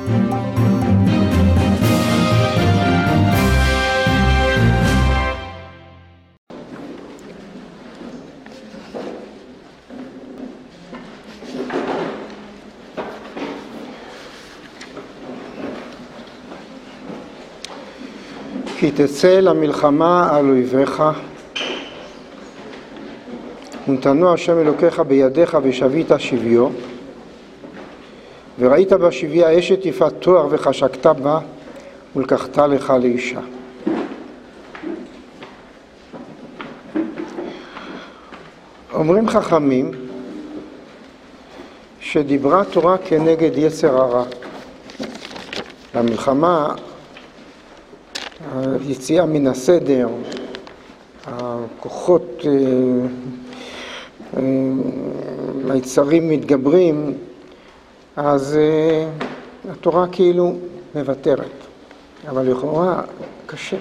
כי תצא למלחמה על אויביך, ונתנו השם אלוקיך בידיך ושבית שביו, וראית בשביה אשת יפת תואר וחשקת בה, ולקחת לך לאישה. אומרים חכמים שדיברה תורה כנגד יצר הרע. במלחמה, היציאה מן הסדר, הכוחות, היצרים מתגברים, אז התורה כאילו מבטרת. אבל לכאורה קשה.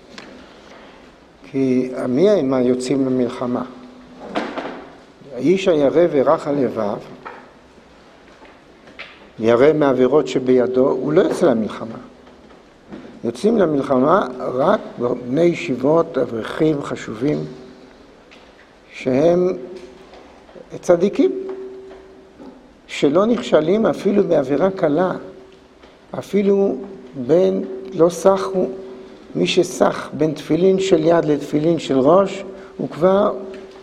כי מי הם היוצאים למלחמה? האיש הירא ורך הלבב, ירא מעבירות שבידו, הוא לא יוצא למלחמה. יוצאים למלחמה רק בני ישיבות, אברכים חשובים, שהם צדיקים, שלא נכשלים אפילו בעבירה קלה, אפילו בין, לא סחו, מי שסח בין תפילין של יד לתפילין של ראש, הוא כבר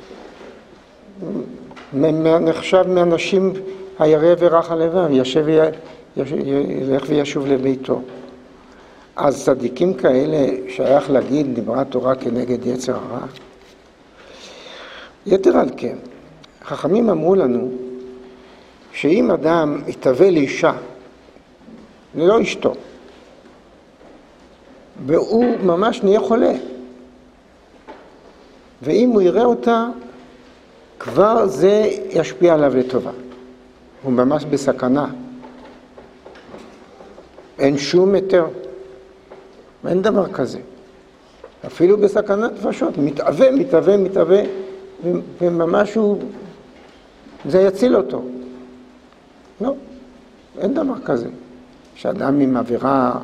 נחשב מאנשים הירא ורך הלבב, ילך וישוב לביתו. אז צדיקים כאלה שייך להגיד דיברה תורה כנגד יצר הרע. יתר על כן, חכמים אמרו לנו שאם אדם יתהווה לאישה, ללא אשתו, והוא ממש נהיה חולה, ואם הוא יראה אותה, כבר זה ישפיע עליו לטובה. הוא ממש בסכנה. אין שום היתר. אין דבר כזה. אפילו בסכנת נפשות. מתהווה, וממש זה יציל אותו. לא, אין דבר כזה. שאדם עם עבירה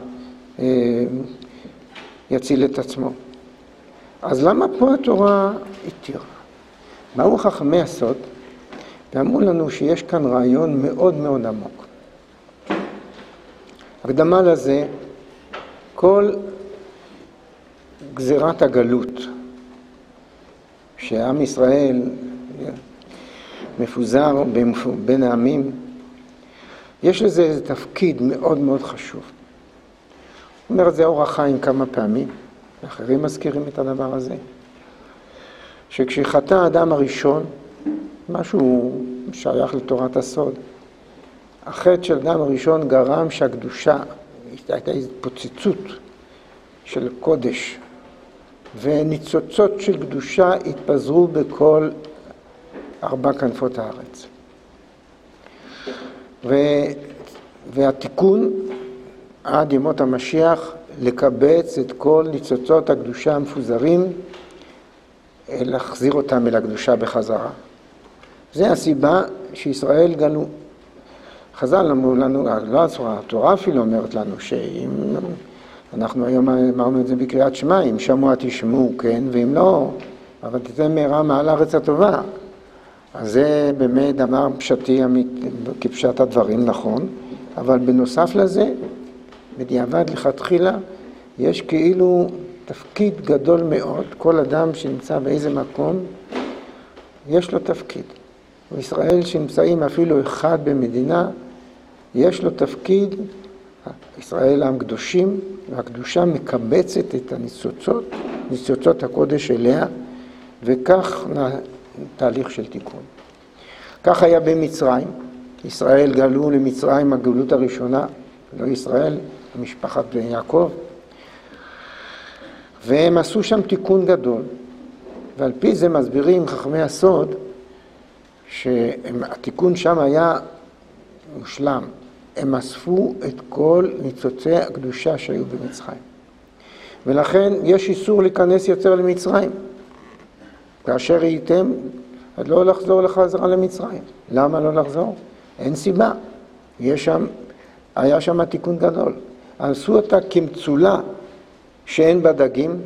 יציל את עצמו. אז למה פה התורה התירה? באו חכמי הסוד ואמרו לנו שיש כאן רעיון מאוד מאוד עמוק. הקדמה לזה, כל גזירת הגלות שעם ישראל מפוזר בין העמים, יש לזה איזה תפקיד מאוד מאוד חשוב. הוא אומר את זה אור החיים כמה פעמים, אחרים מזכירים את הדבר הזה. שכשחטא האדם הראשון, משהו שייך לתורת הסוד, החטא של האדם הראשון גרם שהקדושה, הייתה התפוצצות של קודש, וניצוצות של קדושה התפזרו בכל 4 כנפות הארץ. והתיקון עד ימות המשיח לקבץ את כל ניצוצות הקדושה המפוזרים, להחזיר אותם אל הקדושה בחזרה. זה הסיבה שישראל גלו. חז"ל אמרו לנו, התורה אפילו אומרת לנו שאם אנחנו היום אמרנו את זה בקריאת שמע, אם שמוע תשמעו, כן, ואם לא, אבל תיתן מהרה מעל הארץ הטובה. אז זה באמת דבר פשטי כפשט הדברים, נכון, אבל בנוסף לזה, בדיעבד לכתחילה, יש כאילו תפקיד גדול מאוד. כל אדם שנמצא באיזה מקום, יש לו תפקיד. בישראל שנמצאים אפילו אחד במדינה, יש לו תפקיד. ישראל עם קדושים, והקדושה מקבצת את ניצוצות הקודש אליה, וכך תהליך של תיקון. כך היה במצרים. ישראל גלו למצרים הגלות הראשונה, לא ישראל, משפחת יעקב, והם עשו שם תיקון גדול. ועל פי זה מסבירים חכמי הסוד שהתיקון שם היה מושלם. הם אספו את כל ניצוצי הקדושה שהיו במצרים. ולכן יש איסור להיכנס יותר למצרים. כאשר הייתם, עד לא לחזור לחזרה למצרים. למה לא לחזור? אין סיבה. יש שם היה שם תיקון גדול. עשו אותה כמצולה שאין בה דגים,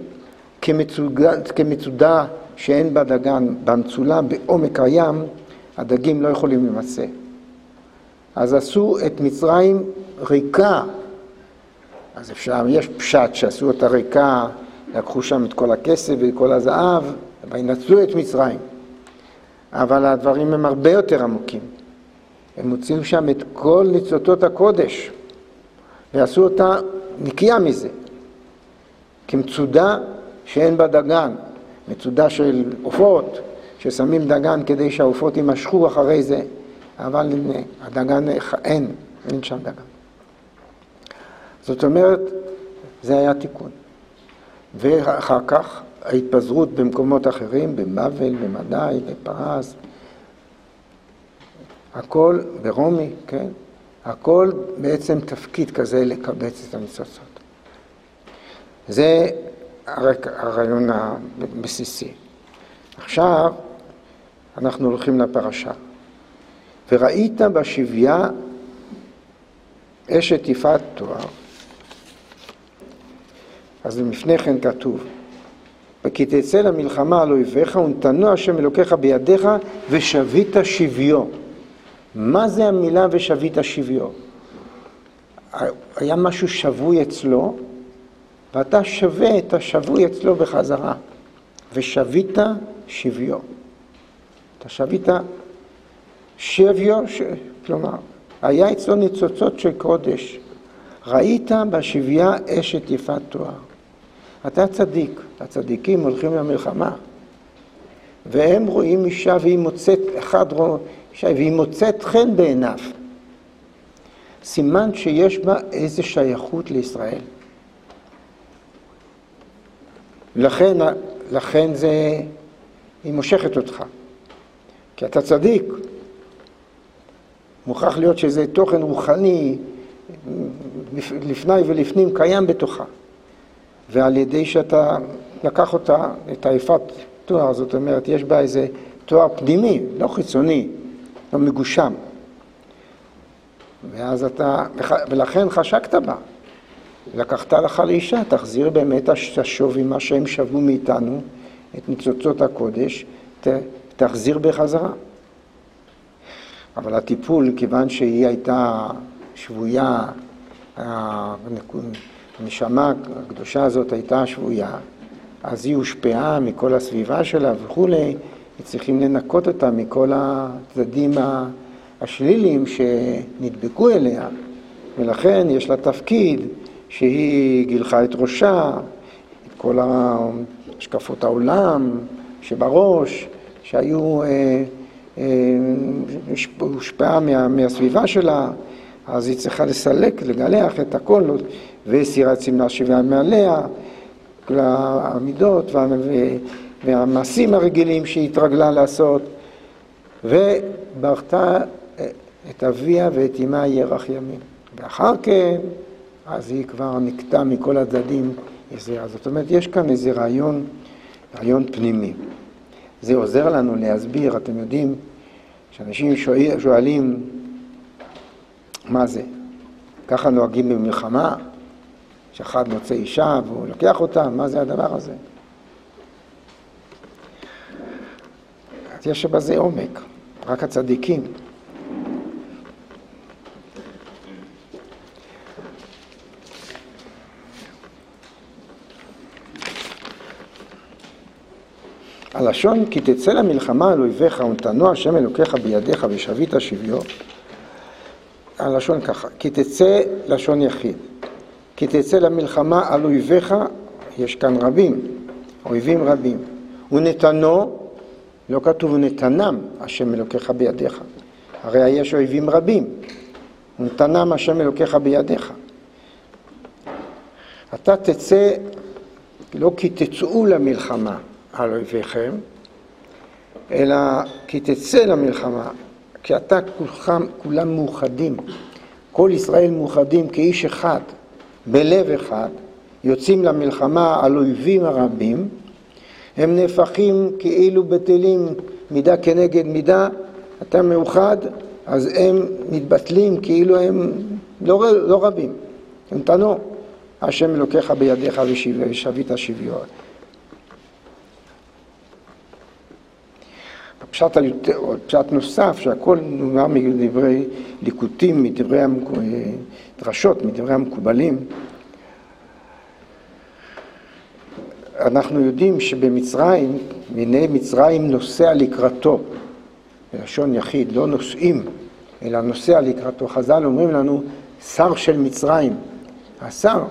כמצודה שאין בה דגן, במצולה בעומק הים, הדגים לא יכולים למצא. אז עשו את מצרים ריקה. אז אפשר, יש פשט שעשו אותה ריקה, לקחו שם את כל הכסף ואת כל הזהב, וינצלו את מצרים. אבל הדברים הם הרבה יותר עמוקים. הם מוצאים שם את כל ניצוצות הקודש, ועשו אותה נקייה מזה. כמצודה שאין בה דגן, מצודה של עופות, ששמים דגן כדי שהעופות יימשכו אחרי זה, אבל הדגן אין שם דגן. זאת אומרת, זה היה תיקון. ואחר כך ההתפזרות במקומות אחרים, בבבל, במדי, בפרס, הכל ברומי, כן? הכל בעצם תפקיד כזה לקבץ את הניצוצות. זה הרעיון הבסיסי. עכשיו אנחנו הולכים לפרשה. וראית בשביה אשת יפת תואר. אז לפני כן כתוב, וכי תצא למלחמה על אויביך ונתנו השם אלוקיך בידיך ושבית שביו. מה זה המילה ושבית שביו? היה משהו שבוי אצלו, ואתה שווה את השבוי אצלו בחזרה. ושבית שביו. אתה שבית שביו, כלומר, היה אצלו ניצוצות של קודש. ראית בשביה אשת יפת תואר. אתה צדיק, הצדיקים הולכים למלחמה, והם רואים אישה והיא מוצאת, אחד רואה אישה והיא מוצאת חן בעיניו. סימן שיש בה איזו שייכות לישראל. לכן היא מושכת אותך. כי אתה צדיק. מוכרח להיות שזה תוכן רוחני, לפני ולפנים קיים בתוכה. ועל ידי שאתה לקח אותה, את היפת תואר, זאת אומרת, יש בה איזה תואר פנימי, לא חיצוני, לא מגושם. ואז ולכן חשקת בה. לקחת לך לאישה, תחזיר באמת השווי מה שהם שבו מאיתנו, את ניצוצות הקודש, תחזיר בחזרה. אבל הטיפול, כיוון שהיא הייתה שבויה, הנשמה הקדושה הזאת הייתה שבויה, אז היא הושפעה מכל הסביבה שלה וכולי, צריכים לנקות אותה מכל הצדדים השליליים שנדבקו אליה, ולכן יש לה תפקיד שהיא גילחה את ראשה, את כל השקפות העולם שבראש, שהיו הושפעה מהסביבה שלה, אז היא צריכה לסלק, לגלח את הכל, וסירת סמלה שבעה מעליה, כל העמידות והמעשים הרגילים שהיא התרגלה לעשות, וברכתה את אביה ואת אמה ירח ימים. ואחר כן, אז היא כבר נקטה מכל הצדדים. זאת אומרת, יש כאן איזה רעיון פנימי. זה עוזר לנו להסביר, אתם יודעים, שאנשים שואלים, מה זה? ככה נוהגים במלחמה, שאחד מוצא אישה והוא לוקח אותה, מה זה הדבר הזה? אז יש בזה עומק, רק הצדיקים. הלשון, כי תצא למלחמה על אויביך ונתנו השם אלוקיך בידיך ושבית שביו. הלשון ככה, כי תצא לשון יחיד. כי תצא למלחמה על אויביך, יש כאן רבים, אויבים רבים. ונתנו, לא כתוב ונתנם השם אלוקיך בידיך. הרי יש אויבים רבים. ונתנם השם אלוקיך בידיך. אתה תצא, לא כי תצאו למלחמה על אויביכם, אלא כי תצא למלחמה, כי אתה כולם מאוחדים, כל ישראל מאוחדים כאיש אחד, בלב אחד, יוצאים למלחמה על אויבים הרבים, הם נהפכים כאילו בטלים מידה כנגד מידה, אתה מאוחד, אז הם מתבטלים כאילו הם לא רבים. ונתנו, השם אלוקיך בידיך ושבית שביו. פשט נוסף, שהכל נאמר מדברי ליקוטים, מדברי דרשות, מדברי המקובלים. אנחנו יודעים שבמצרים, מיני מצרים נוסע לקראתו, בלשון יחיד, לא נוסעים, אלא נוסע לקראתו. חז"ל אומרים לנו, שר של מצרים, השר.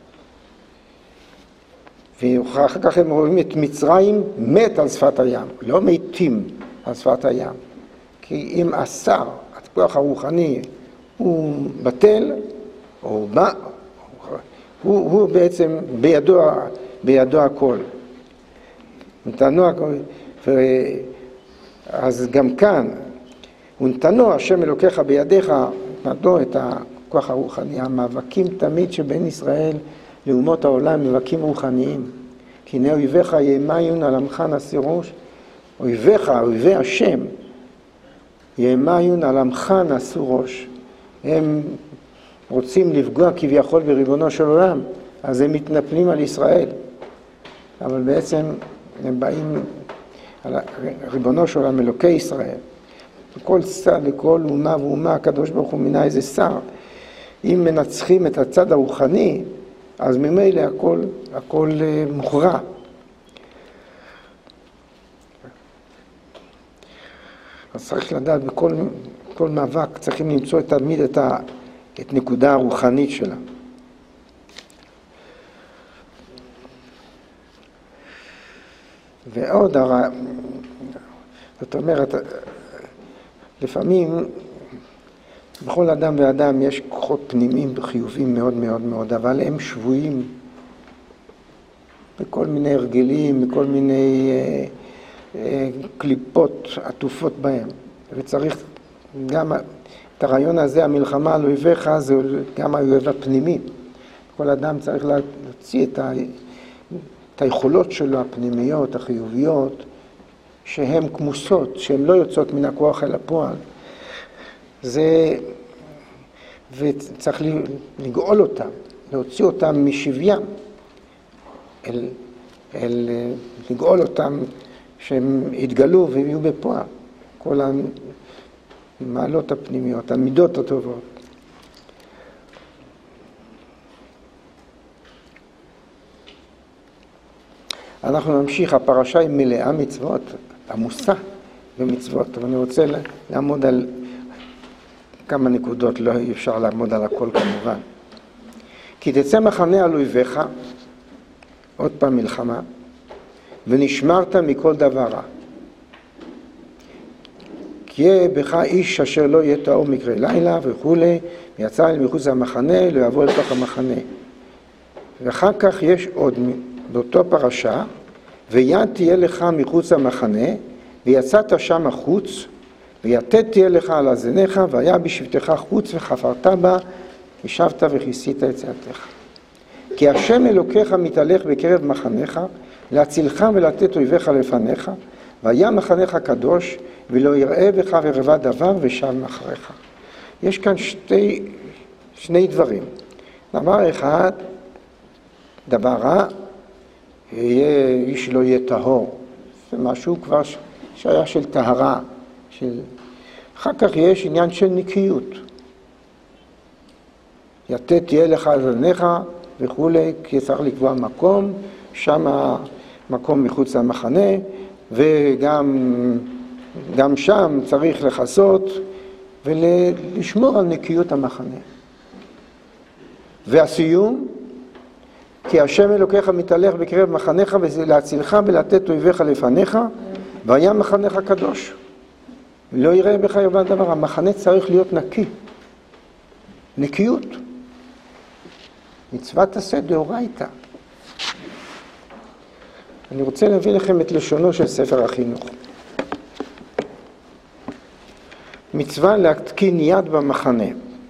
ואחר כך הם רואים את מצרים מת על שפת הים, לא מתים על שפת הים. כי אם השר, הכוח הרוחני, הוא בטל, או בא, הוא בעצם בידו הכל. נתנו הכל. אז גם כאן, ונתנו השם אלוקיך בידיך, נתנו את הכוח הרוחני. המאבקים תמיד שבין ישראל לאומות העולם, מאבקים רוחניים. כי הנה אויביך יאמיון על עמך נשיא ראש. אויביך, אויבי השם, יאמיון על עמך נשוא ראש. הם רוצים לפגוע כביכול בריבונו של עולם, אז הם מתנפלים על ישראל. אבל בעצם הם באים על ריבונו של עולם, אלוקי ישראל. לכל צד, לכל אומה ואומה, הקדוש ברוך הוא מינה איזה שר. אם מנצחים את הצד הרוחני, אז ממילא הכל מוכרע. אז צריך לדעת, בכל מאבק צריכים למצוא תמיד את נקודה הרוחנית שלה. ועוד, זאת אומרת, לפעמים בכל אדם ואדם יש כוחות פנימיים וחיובים מאוד מאוד מאוד, אבל הם שבויים בכל מיני הרגלים, בכל מיני קליפות עטופות בהם. וצריך גם את הרעיון הזה, המלחמה על אויביך, זה גם האויב הפנימי. כל אדם צריך להוציא את היכולות שלו, הפנימיות, החיוביות, שהן כמוסות, שהן לא יוצאות מן הכוח אל הפועל. וצריך לגאול אותם, להוציא אותם משוויים, לגאול אותם שהם יתגלו ויהיו בפועל. כל המעלות הפנימיות, המידות הטובות. אנחנו נמשיך, הפרשה היא מלאה מצוות, עמוסה במצוות, אבל אני רוצה לעמוד על כמה נקודות, לא אפשר לעמוד על הכל כמובן. כי תצא מחנה על אויביך, עוד פעם מלחמה, ונשמרת מכל דבר רע. כי יהיה בך איש אשר לא יהיה טהור מקרה לילה וכו', ויצא אל מחוץ המחנה, לא יעבור לתוך המחנה. ואחר כך יש עוד באותו פרשה, ויד תהיה לך מחוץ המחנה, ויצאת שם החוץ, ויתד תהיה לך על אזניך, והיה בשבתך חוץ וחפרת בה, ישבת וכיסית את צאתך. כי השם אלוקיך מתהלך בקרב מחניך, להצילך ולתת אויביך לפניך, והיה מחניך קדוש, ולא יראה בך ורבע דבר ושב מאחריך. יש כאן שני דברים. דבר אחד, דבר רע, איש לא יהיה טהור. זה משהו כבר שהיה של טהרה. אחר כך יש עניין של נקיות. יתד תהיה לך אזניך וכו', כי צריך לקבוע מקום, שם מקום מחוץ למחנה, וגם שם צריך לחסות ולשמור על נקיות המחנה. והסיום, כי השם אלוקיך מתהלך בקרב מחניך, וזה להצילך ולתת אויביך לפניך, והיה מחניך קדוש. לא יראה בך ירבה דבר, המחנה צריך להיות נקי. נקיות. מצוות עשה דאורייתא. אני רוצה להביא לכם את לשונו של ספר החינוך. מצווה להתקין יד במחנה.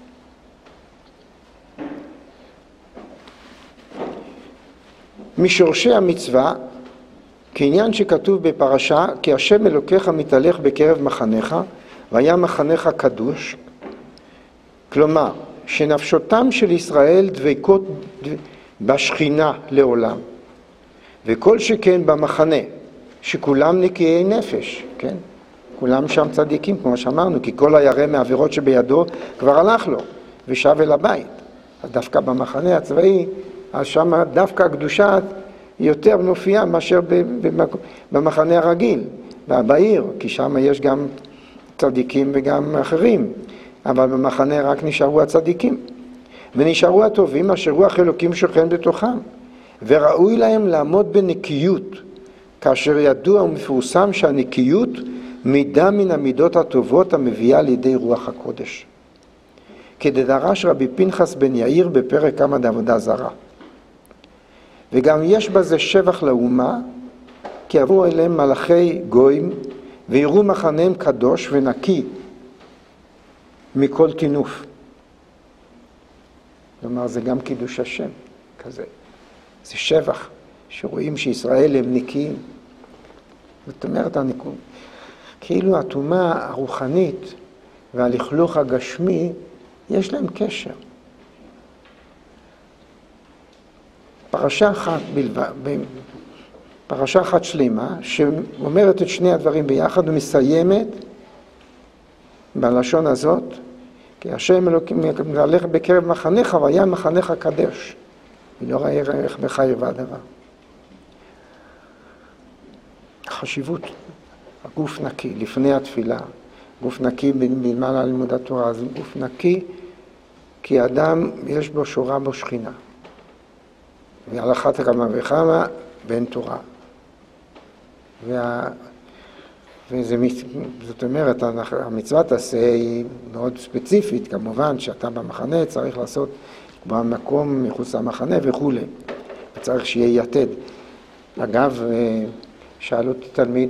משורשי המצווה, כעניין שכתוב בפרשה, כי השם אלוקיך מתהלך בקרב מחניך, והיה מחניך קדוש. כלומר, שנפשותם של ישראל דבקות בשכינה לעולם, וכל שכן במחנה, שכולם נקיי נפש, כן? כולם שם צדיקים, כמו שאמרנו, כי כל הירא מהעבירות שבידו כבר הלך לו, ושב אל הבית. אז דווקא במחנה הצבאי, אז שם דווקא הקדושה יותר מופיעה מאשר במחנה הרגיל, בעיר, כי שם יש גם צדיקים וגם אחרים, אבל במחנה רק נשארו הצדיקים. ונשארו הטובים אשר רוח אלוקים שוכן בתוכם, וראוי להם לעמוד בנקיות, כאשר ידוע ומפורסם שהנקיות מידה מן המידות הטובות המביאה לידי רוח הקודש. כדרש רבי פנחס בן יאיר בפרק כמה דעבודה זרה. וגם יש בזה שבח לאומה, כי עברו אליהם מלאכי גויים, ויראו מחניהם קדוש ונקי מכל תינוף. כלומר, זה גם קידוש השם כזה. זה שבח, שרואים שישראל הם נקיים. זאת אומרת, כאילו התאומה הרוחנית והלכלוך הגשמי, יש להם קשר. פרשה אחת שלמה, שאומרת את שני הדברים ביחד ומסיימת בלשון הזאת, כי השם אלוקים מלך בקרב מחנך, והיה מחנך קדש, ולא ראה ערך בחיר והדבר. החשיבות, הגוף נקי, לפני התפילה, גוף נקי במעלה לימוד התורה, זה גוף נקי, כי אדם יש בו שורה בו שכינה. ועל אחת כמה וכמה בין תורה. זאת אומרת, המצוות עשה היא מאוד ספציפית, כמובן שאתה במחנה צריך לעשות במקום מחוץ למחנה וכו'. וצריך שיהיה יתד. אגב, שאל אותי תלמיד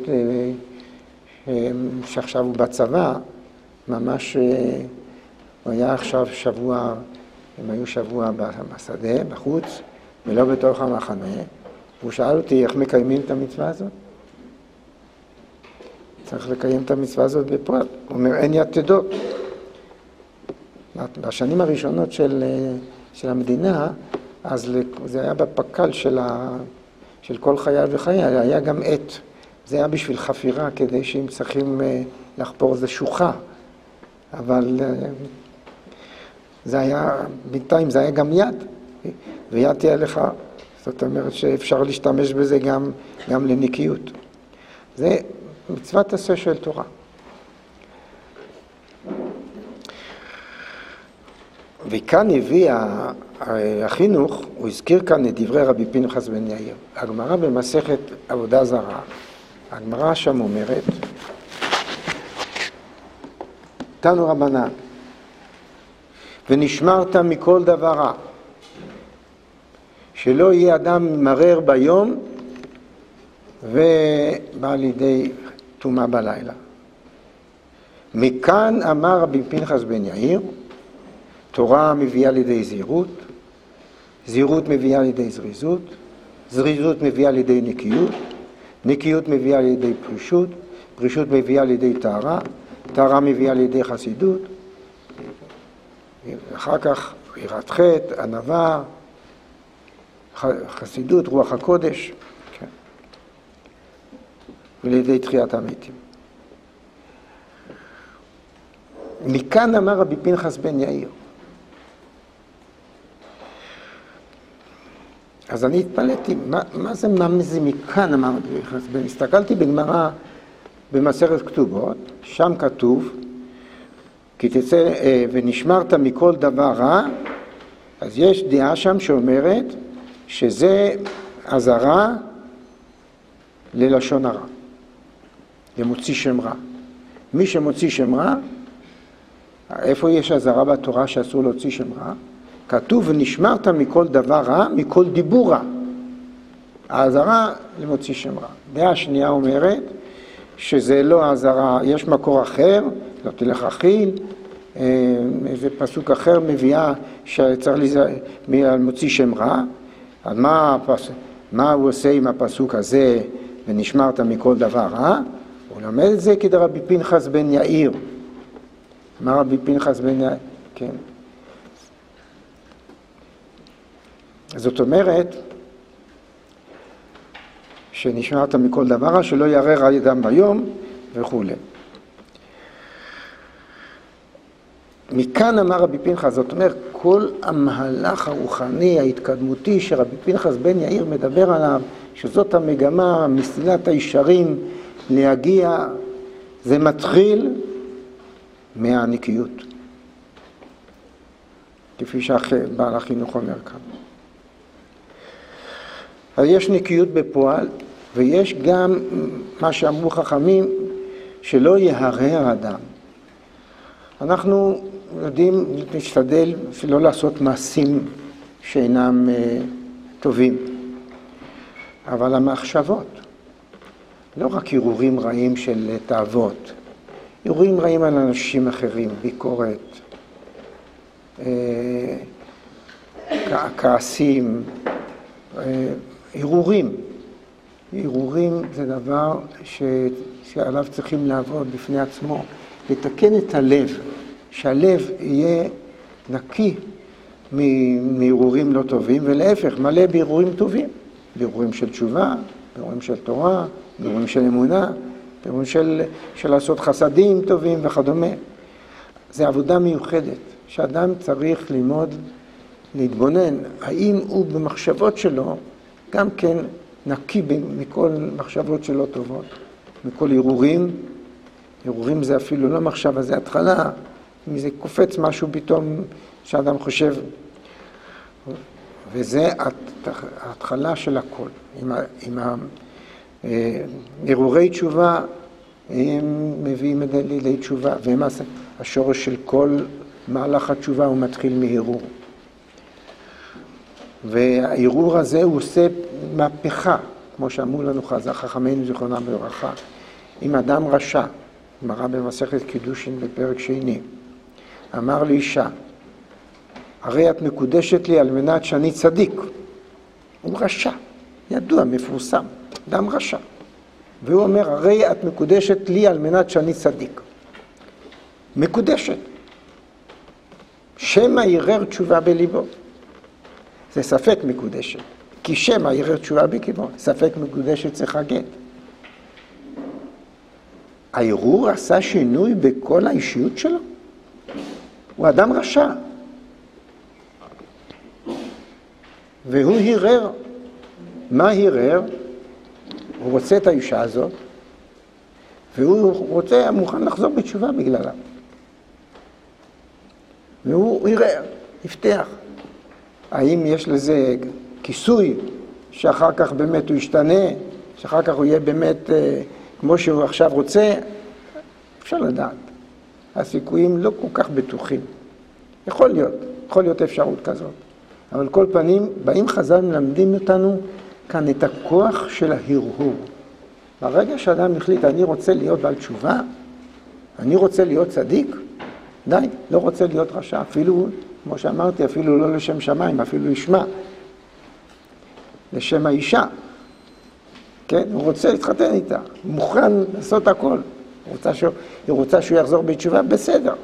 שעכשיו הוא בצבא, ממש הוא היה עכשיו שבוע, הם היו שבוע בשדה, בחוץ, ולא בתוך המחנה. הוא שאל אותי איך מקיימים את המצווה הזאת. צריך לקיים את המצווה הזאת בפועל. הוא אומר, אין יתדות. בשנים הראשונות של המדינה, אז זה היה בפקל של כל חייל וחייל, היה גם עת. זה היה בשביל חפירה, כדי שהם צריכים לחפור, זה שוחה. אבל זה היה, בינתיים זה היה גם יד, ויד תהיה לך. זאת אומרת שאפשר להשתמש בזה גם לנקיות. זה מצוות עשה של תורה. וכאן הביא החינוך, הוא הזכיר כאן את דברי רבי פנחס בן יאיר. הגמרא במסכת עבודה זרה, הגמרא שם אומרת, תנו רבנן, ונשמרת מכל דבר רע, שלא יהיה אדם מרר ביום ובא לידי טומאה בלילה. מכאן אמר רבי פנחס בן יאיר, תורה מביאה לידי זהירות, זהירות מביאה לידי זריזות, זריזות מביאה לידי נקיות, נקיות מביאה לידי פרישות, פרישות מביאה לידי טהרה, טהרה מביאה לידי חסידות, אחר כך יראת חטא, ענווה, חסידות, רוח הקודש, כן. ולידי תחיית המתים. מכאן אמר רבי פנחס בן יאיר. אז אני התפלאתי, מה זה מכאן אמר רבי פנחס בן יאיר? הסתכלתי בגמרא במסכת כתובות, שם כתוב, כי תצא ונשמרת מכל דבר רע, אז יש דעה שם שאומרת שזה אזהרה ללשון הרע, למוציא שם רע. מי שמוציא שם רע, איפה יש אזהרה בתורה שאסור להוציא שם רע? כתוב ונשמרת מכל דבר רע, מכל דיבור רע. האזהרה למוציא שם רע. דעה שנייה אומרת שזה לא האזהרה, יש מקור אחר, לא תלך אכיל, איזה פסוק אחר מביאה שצריך מוציא שם רע. אז מה הוא עושה עם הפסוק הזה ונשמרת מכל דבר רע? הוא לומד את זה כדרבי פנחס בן יאיר. מה רבי פנחס בן יאיר? כן. זאת אומרת, שנשמרת מכל דבר, שלא יערער האדם ביום וכו'. מכאן אמר רבי פנחס, זאת אומרת, כל המהלך הרוחני, ההתקדמותי שרבי פנחס בן יאיר מדבר עליו, שזאת המגמה, מסילת הישרים להגיע, זה מתחיל מהנקיות. כפי שבעל החינוך אומר כאן. אז יש נקיות בפועל, ויש גם מה שאמרו חכמים, שלא יהרהר אדם. אנחנו יודעים להשתדל לא לעשות מעשים שאינם טובים. אבל המחשבות, לא רק ערעורים רעים של תאוות, ערעורים רעים על אנשים אחרים, ביקורת, כעסים, ערעורים. ערעורים זה דבר שעליו צריכים לעבוד בפני עצמו, לתקן את הלב, שהלב יהיה נקי מערעורים לא טובים, ולהפך, מלא בערעורים טובים, בערעורים של תשובה, בערעורים של תורה, בערעורים של אמונה, בערעורים של לעשות חסדים טובים וכדומה. זה עבודה מיוחדת, שאדם צריך ללמוד, להתבונן, האם הוא במחשבות שלו גם כן נקי מכל מחשבות שלו טובות, מכל ערעורים. ערעורים זה אפילו לא מחשבה, זה התחלה, אם זה קופץ משהו פתאום שאדם חושב, וזה ההתחלה של הכל. עם הרהורי תשובה, הם מביאים לידי תשובה, והשורש של כל מהלך התשובה הוא מתחיל מהרהור. והערעור הזה הוא עושה מהפכה, כמו שאמרו לנו חכמינו זיכרונם לברכה. אם אדם רשע, גמרא במסכת קידושין בפרק שני, אמר לאישה, הרי את מקודשת לי על מנת שאני צדיק. הוא רשע, ידוע, מפורסם, אדם רשע. והוא אומר, הרי את מקודשת לי על מנת שאני צדיק. מקודשת. שמא ירר תשובה בליבו. זה ספק מקודשת. כי שמא ירר תשובה בליבו. ספק מקודשת צריכה גט. הערעור עשה שינוי בכל האישיות שלו. הוא אדם רשע. והוא הרהר. מה הרהר? הוא רוצה את האישה הזאת, והוא רוצה, מוכן לחזור בתשובה בגללה. והוא הרהר, הבטיח. האם יש לזה כיסוי שאחר כך באמת הוא ישתנה, שאחר כך הוא יהיה באמת כמו שהוא עכשיו רוצה? אפשר לדעת. הסיכויים לא כל כך בטוחים. יכול להיות אפשרות כזאת. אבל כל פנים, באים חז"ל מלמדים אותנו כאן את הכוח של ההרהור. ברגע שאדם החליט, אני רוצה להיות בעל תשובה, אני רוצה להיות צדיק, די, לא רוצה להיות רשע, אפילו, כמו שאמרתי, אפילו לא לשם שמיים, אפילו ישמע, לשם האישה. כן, הוא רוצה להתחתן איתה, הוא מוכן לעשות הכל. היא רוצה שהוא יחזור בתשובה, בסדר.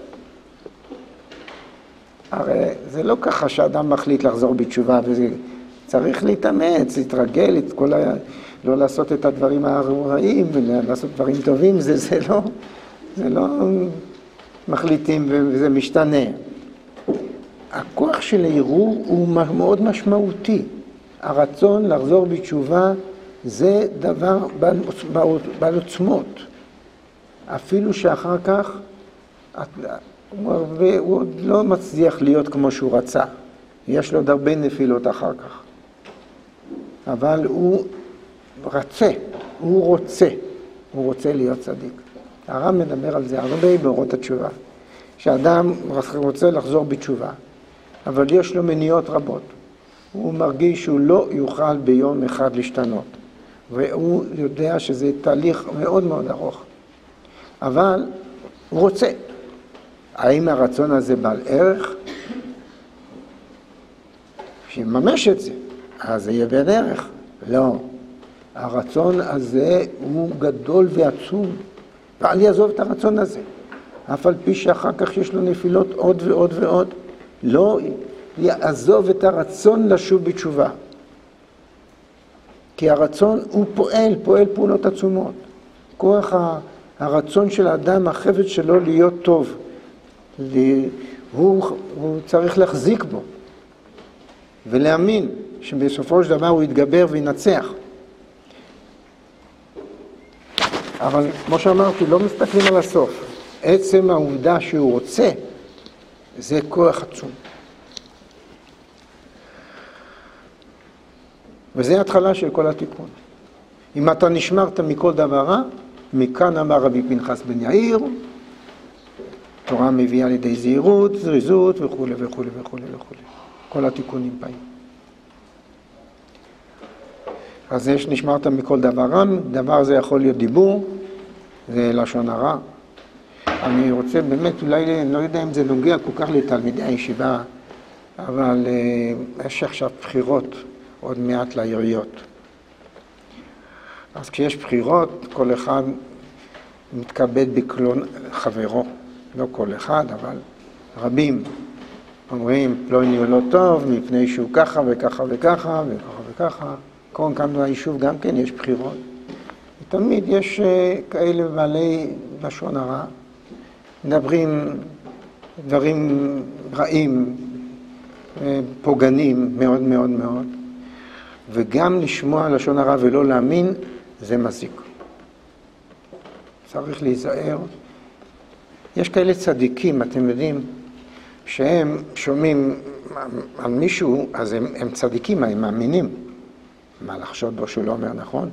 הרי זה לא ככה שאדם מחליט לחזור בתשובה, וזה צריך להתאמץ, להתרגל, לא לעשות את הדברים הרעים, ולעשות דברים טובים, זה לא מחליטים וזה משתנה. הכוח של הערעור הוא מאוד משמעותי. הרצון לחזור בתשובה זה דבר בעל עוצמות. אפילו שאחר כך הוא עוד לא מצליח להיות כמו שהוא רצה. יש לו עוד הרבה נפילות אחר כך. אבל הוא רוצה להיות צדיק. הרב מדבר על זה הרבה באורות התשובה. שאדם רוצה לחזור בתשובה, אבל יש לו מניעות רבות. הוא מרגיש שהוא לא יוכל ביום אחד להשתנות. והוא יודע שזה תהליך מאוד מאוד ארוך. אבל הוא רוצה. האם הרצון הזה בעל ערך? שיממש את זה, אז זה יהיה בעל ערך. לא. הרצון הזה הוא גדול ועצום. ואל יעזוב את הרצון הזה. אף על פי שאחר כך יש לו נפילות עוד ועוד ועוד. לא יעזוב את הרצון לשוב בתשובה. כי הרצון הוא פועל פעולות עצומות. כוח הרצון של האדם, החפץ שלו להיות טוב, הוא צריך להחזיק בו ולהאמין שבסופו של דבר הוא יתגבר וינצח. אבל כמו שאמרתי, לא מסתכלים על הסוף. עצם העובדה שהוא רוצה, זה כוח עצום. וזה התחלה של כל התיקון. אם אתה נשמרת מכל דבר רע, מכאן אמר רבי פנחס בן יאיר, תורה מביאה לידי זהירות, זריזות וכו' וכו' וכו' וכו'. כל התיקונים באים. אז יש נשמרת מכל דבר רע, דבר זה יכול להיות דיבור, זה לשון הרע. אני רוצה באמת, אולי, אני לא יודע אם זה נוגע כל כך לתלמידי הישיבה, אבל יש עכשיו בחירות עוד מעט לעיריות. אז כשיש בחירות, כל אחד מתכבד בקלון חברו. לא כל אחד, אבל רבים אומרים, פלוני הוא לא טוב, מפני שהוא ככה וככה וככה וככה וככה. כאן ביישוב גם כן יש בחירות. ותמיד יש כאלה בעלי לשון הרע, מדברים דברים רעים, פוגענים מאוד מאוד מאוד, וגם לשמוע לשון הרע ולא להאמין, זה מזיק. צריך להיזהר. יש כאלה צדיקים, אתם יודעים, שהם שומעים על מישהו, אז הם צדיקים, הם מאמינים. מה לחשוד בו שהוא לא אומר נכון?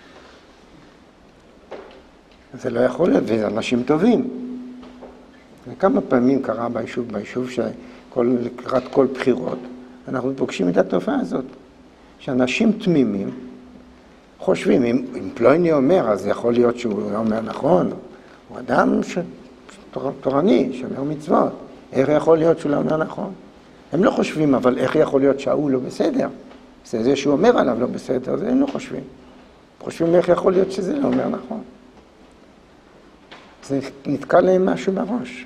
זה לא יכול להיות, וזה אנשים טובים. וכמה פעמים קרה ביישוב לקראת כל בחירות, אנחנו פוגשים את התופעה הזאת, שאנשים תמימים חושבים, אם פלוני אומר, אז יכול להיות שהוא לא אומר נכון, הוא אדם תורני, שאומר מצוות, איך יכול להיות שהוא לא אומר נכון? הם לא חושבים, אבל איך יכול להיות שהוא לא בסדר? זה שהוא אומר עליו לא בסדר, זה הם לא חושבים. חושבים איך יכול להיות שזה לא אומר נכון. זה נתקע להם משהו בראש.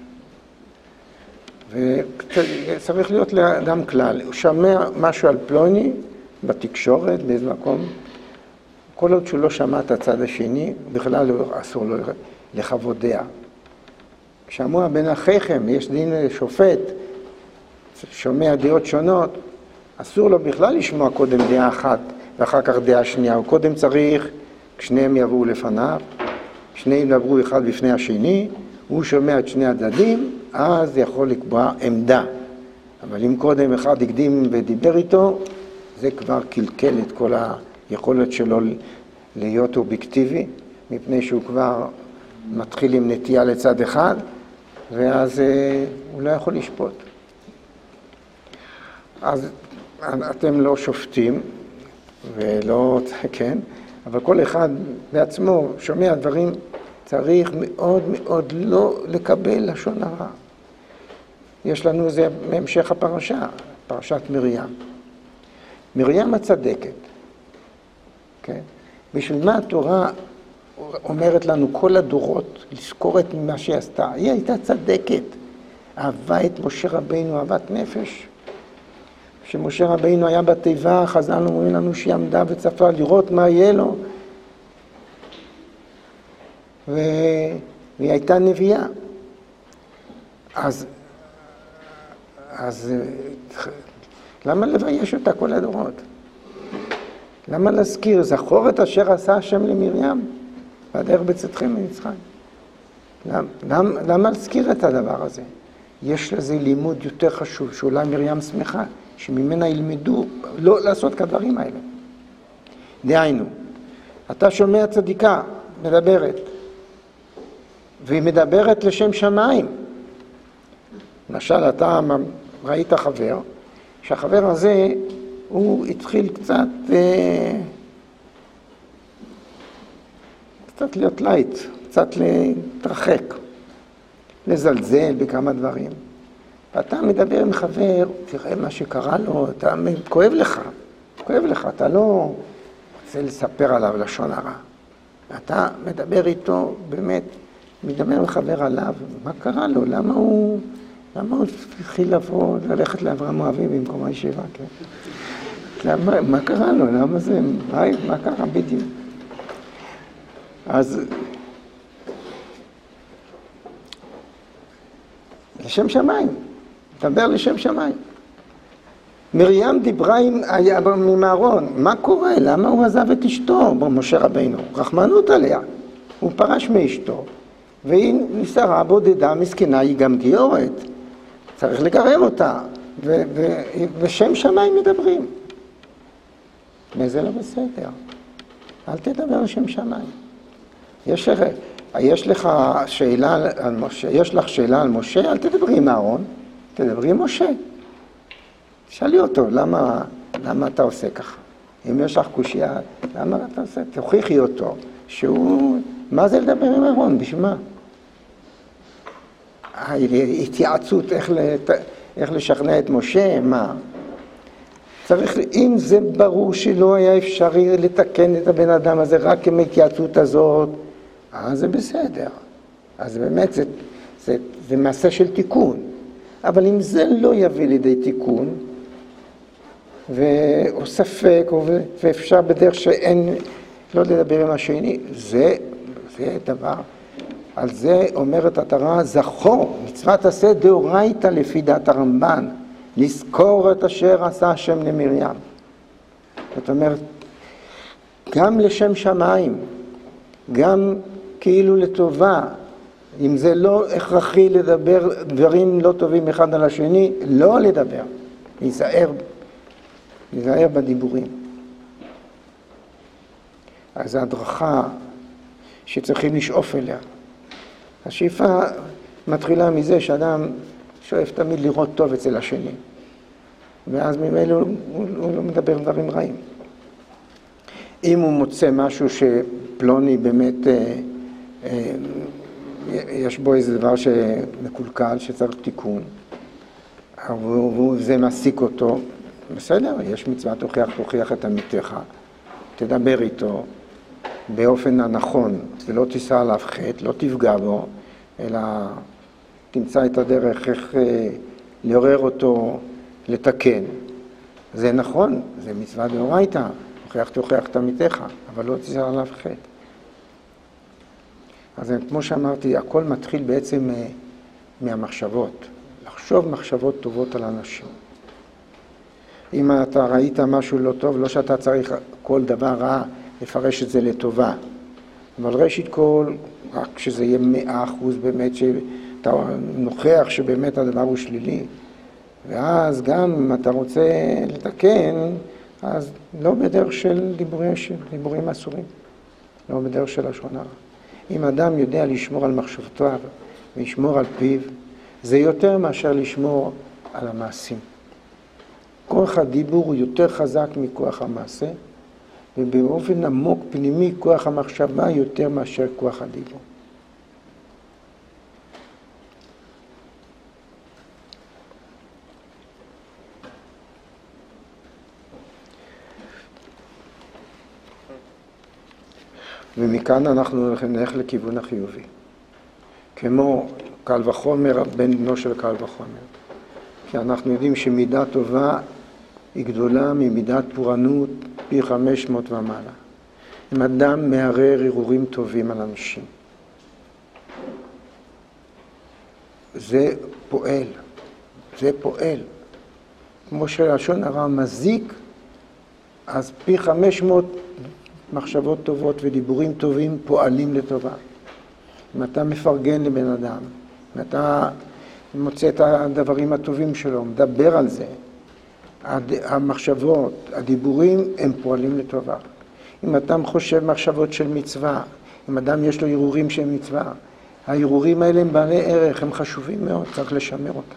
וצריך להיות לאדם כלל. הוא שמע משהו על פלוני בתקשורת, באיזה מקום. כל עוד שהוא לא שמע את הצד השני, בכלל אסור לו לחוות דעה. כשאמרו בין אחיכם, יש דין שופט, שומע דעות שונות, אסור לו בכלל לשמוע קודם דעה אחת ואחר כך דעה שנייה. הוא קודם צריך, שניהם יבואו לפניו, שניהם ידברו אחד בפני השני, הוא שומע את שני הצדדים, אז יכול לקבוע עמדה. אבל אם קודם אחד הקדים ודיבר איתו, זה כבר קלקל את כל היכולת שלו להיות אובייקטיבי, מפני שהוא כבר מתחיל עם נטייה לצד אחד, ואז הוא לא יכול לשפוט. אז אתם לא שופטים, ולא, כן, אבל כל אחד בעצמו שומע דברים, צריך מאוד מאוד לא לקבל לשון הרע. יש לנו, זה בהמשך הפרשה, פרשת מרים. מרים הצדקת, כן? בשביל מה התורה אומרת לנו כל הדורות לזכור את מה שהיא עשתה? היא הייתה צדקת, אהבה את משה רבינו, אהבת נפש. כשמשה רבינו היה בתיבה, חז"ל אומרים לנו שהיא עמדה וצפה לראות מה יהיה לו. והיא הייתה נביאה. אז למה לבייש אותה כל הדורות? למה להזכיר? זכור את אשר עשה השם למרים, והדרך בצאתכם ממצרים. למה להזכיר את הדבר הזה? יש לזה לימוד יותר חשוב, שאולי מרים שמחה, שממנה ילמדו לא לעשות כדברים האלה. דהיינו, אתה שומע צדיקה, מדברת, והיא מדברת לשם שמיים. למשל, אתה ראית חבר, שהחבר הזה, הוא התחיל קצת להיות לייט, קצת להתרחק, לזלזל בכמה דברים. ואתה מדבר עם חבר, תראה מה שקרה לו, אתה כואב לך, אתה לא רוצה לספר עליו לשון הרע. אתה מדבר איתו, באמת, מדבר עם חבר עליו, מה קרה לו, למה הוא למה הוא התחיל לבוא, ללכת לאברהם מואבי במקום הישיבה, כן? למה, מה קרה לו? למה זה? מה קרה בדיוק? אז לשם שמיים, דבר לשם שמיים. מרים דיברה עם אהרון, מה קורה? למה הוא עזב את אשתו, משה רבינו? רחמנות עליה. הוא פרש מאשתו, והיא נשארה בודדה, מסכנה, היא גם גיורת. צריך לגרם אותה, ושם שמיים מדברים. וזה לא בסדר. אל תדבר לשם שמיים. יש לך שאלה על משה, יש לך שאלה על משה, אל תדברי עם אהרון, תדברי עם משה. שאלי אותו, למה אתה עושה ככה? אם יש לך קושיה, למה אתה עושה? תוכיחי אותו, שהוא, מה זה לדבר עם אהרון? בשביל מה? התייעצות, איך לשכנע את משה, מה? צריך, אם זה ברור שלא היה אפשרי לתקן את הבן אדם הזה רק עם ההתייעצות הזאת, אז זה בסדר. אז באמת זה מעשה של תיקון. אבל אם זה לא יביא לידי תיקון, או ספק, ואפשר בדרך שאין, לא לדבר עם השני, זה דבר. על זה אומרת התורה, זכור, מצוות עשה דאורייתא לפי דעת הרמב"ן, לזכור את אשר עשה השם למרים. זאת אומרת, גם לשם שמיים, גם כאילו לטובה, אם זה לא הכרחי לדבר דברים לא טובים אחד על השני, לא לדבר, להיזהר בדיבורים. אז ההדרכה שצריכים לשאוף אליה. השאיפה מתחילה מזה שאדם שואף תמיד לראות טוב אצל השני, ואז ממילא הוא לא מדבר דברים רעים. אם הוא מוצא משהו שפלוני באמת יש בו איזה דבר שמקולקל, שצריך תיקון, וזה מעסיק אותו, בסדר, יש מצווה תוכיח את עמיתך, תדבר איתו באופן הנכון, ולא תישא עליו חטא, לא תפגע בו, אלא תמצא את הדרך איך לעורר אותו לתקן. זה נכון, זה מצווה דאורייתא, תוכיח את עמיתך, אבל לא תישא עליו חטא. אז כמו שאמרתי, הכל מתחיל בעצם מהמחשבות. לחשוב מחשבות טובות על אנשים. אם אתה ראית משהו לא טוב, לא שאתה צריך כל דבר רע לפרש את זה לטובה. אבל ראשית כל, רק שזה יהיה 100% באמת, שאתה נוכח שבאמת הדבר הוא שלילי. ואז גם אם אתה רוצה לתקן, אז לא בדרך של דיבורים אסורים. לא בדרך של לשון הרע. אם אדם יודע לשמור על מחשבותיו ולשמור על פיו, זה יותר מאשר לשמור על המעשים. כוח הדיבור הוא יותר חזק מכוח המעשה, ובאופן עמוק פנימי כוח המחשבה יותר מאשר כוח הדיבור. ומכאן אנחנו נלך לכיוון החיובי. כמו קל וחומר, בן בנו של קל וחומר. כי אנחנו יודעים שמידה טובה היא גדולה ממידת פורענות פי 500 ומעלה. אם אדם מערער ערעורים טובים על אנשים. זה פועל. כמו שלשון הרע מזיק, אז פי 500 מחשבות טובות ודיבורים טובים פועלים לטובה. אם אתה מפרגן לבן אדם, אם אתה מוצא את הדברים הטובים שלו, מדבר על זה, המחשבות, הדיבורים הם פועלים לטובה. אם אדם חושב מחשבות של מצווה, אם אדם יש לו ערעורים של מצווה, הערעורים האלה הם בעלי ערך, הם חשובים מאוד, צריך לשמר אותם.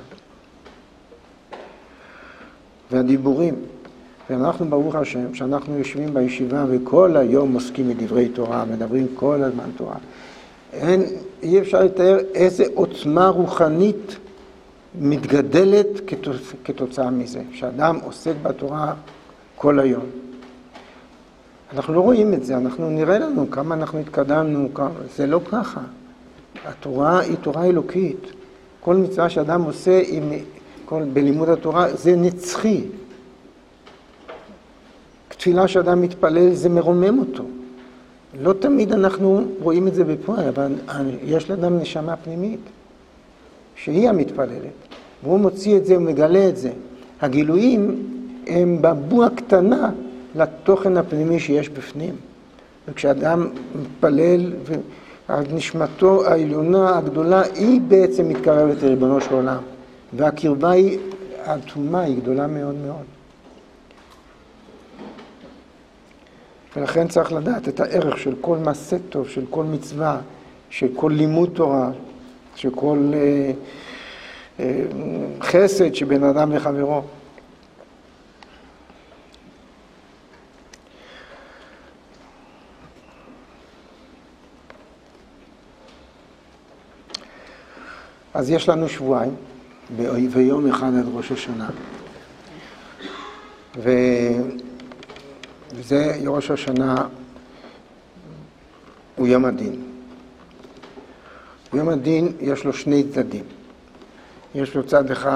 והדיבורים, ואנחנו ברוך השם, שאנחנו יושבים בישיבה וכל היום עוסקים מדברי תורה, מדברים כל הזמן תורה. אי אפשר לתאר איזה עוצמה רוחנית מתגדלת כתוצאה מזה, שאדם עוסק בתורה כל היום. אנחנו לא רואים את זה, אנחנו נראה לנו כמה אנחנו התקדמנו, זה לא ככה. התורה היא תורה אלוקית. כל מצווה שאדם עושה בלימוד התורה זה נצחי. תפילה שאדם מתפלל זה מרומם אותו. לא תמיד אנחנו רואים את זה בפועל, אבל יש לאדם נשמה פנימית, שהיא המתפללת, והוא מוציא את זה ומגלה את זה. הגילויים הם בבוע קטנה לתוכן הפנימי שיש בפנים. וכשאדם מתפלל, נשמתו העליונה הגדולה, היא בעצם מתקרבת לריבונו של עולם. והקרבה היא, התאומה היא גדולה מאוד מאוד. ולכן צריך לדעת את הערך של כל מעשה טוב, של כל מצווה, של כל לימוד תורה, של כל חסד שבין אדם לחברו. אז יש לנו שבועיים, ויום אחד עד ראש השנה. וזה ראש השנה הוא יום הדין. יום הדין יש לו שני צדדים. יש לו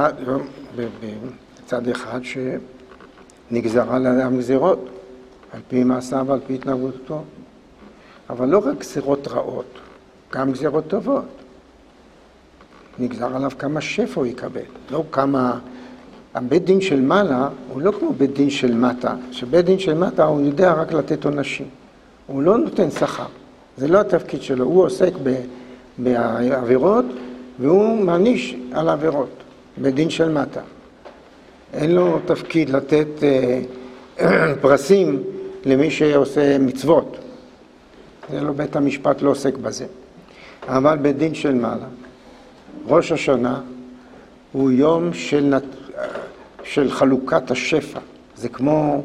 צד אחד שנגזרה לאדם גזירות, על פי מעשיו ועל פי התנהגותו. אבל לא רק גזירות רעות, גם גזירות טובות. נגזר עליו כמה שפע הוא יקבל, לא כמה... הבית דין של מעלה הוא לא כמו בית דין של מטה, שבית דין של מטה הוא יודע רק לתת עונשים, הוא לא נותן שכר, זה לא התפקיד שלו, הוא עוסק בעבירות והוא מעניש על העבירות, בית דין של מטה. אין לו תפקיד לתת פרסים למי שעושה מצוות, זה לא, בית המשפט לא עוסק בזה. אבל בית דין של מעלה, ראש השנה הוא יום של חלוקת השפע. זה כמו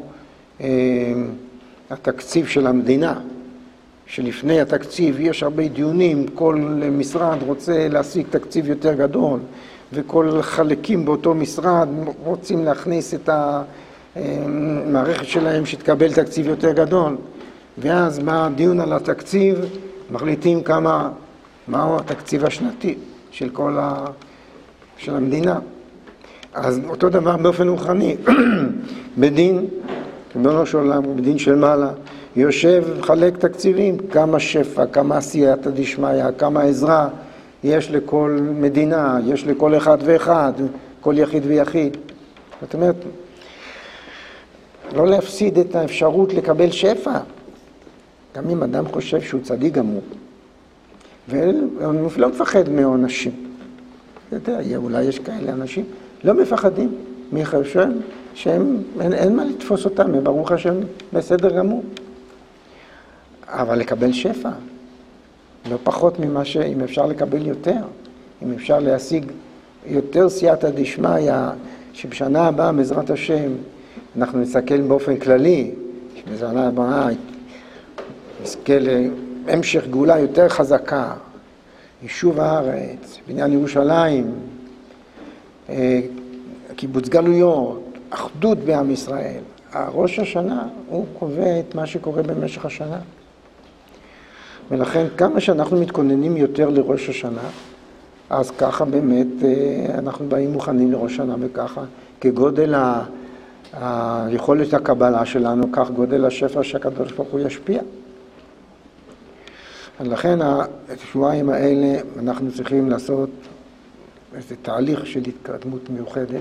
התקציב של המדינה, שלפני התקציב יש הרבה דיונים, כל משרד רוצה להשיג תקציב יותר גדול, וכל חלקים באותו משרד רוצים להכניס את המערכת שלהם שתקבל תקציב יותר גדול. ואז בא דיון על התקציב, מחליטים מהו התקציב השנתי של של המדינה. אז אותו דבר באופן רוחני, בדין, ריבונו של עולם, בדין של מעלה, יושב וחלק תקציבים, כמה שפע, כמה עשייתא דשמיא, כמה עזרה יש לכל מדינה, יש לכל אחד ואחד, כל יחיד ויחיד. זאת אומרת, לא להפסיד את האפשרות לקבל שפע. גם אם אדם חושב שהוא צדיק גמור, והוא לא מפחד מעונשים. אתה יודע, אולי יש כאלה אנשים, לא מפחדים מחשב אין מה לתפוס אותם, ברוך השם, בסדר גמור. אבל לקבל שפע, לא פחות ממה אם אפשר לקבל יותר, אם אפשר להשיג יותר סייעתא דשמיא, שבשנה הבאה, בעזרת השם, אנחנו נסתכל באופן כללי, שבשנה הבאה נזכה להמשך גאולה יותר חזקה, יישוב הארץ, בניין ירושלים, קיבוץ גלויות, אחדות בעם ישראל. ראש השנה הוא קובע את מה שקורה במשך השנה. ולכן כמה שאנחנו מתכוננים יותר לראש השנה, אז ככה באמת אנחנו באים מוכנים לראש השנה, וככה כגודל היכולת הקבלה שלנו, כך גודל השפע שהקדוש ברוך הוא ישפיע. לכן השבועיים האלה אנחנו צריכים לעשות איזה תהליך של התקדמות מיוחדת,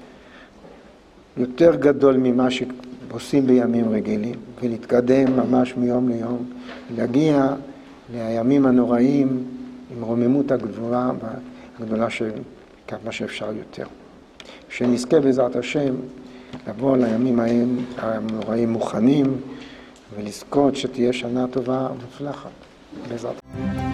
יותר גדול ממה שעושים בימים רגילים, ולהתקדם ממש מיום ליום, להגיע לימים הנוראים עם רוממות הגדולה של כמה שאפשר יותר. שנזכה בעזרת השם לבוא לימים הנוראים מוכנים, ולזכות שתהיה שנה טובה ומוצלחת. בעזרת השם.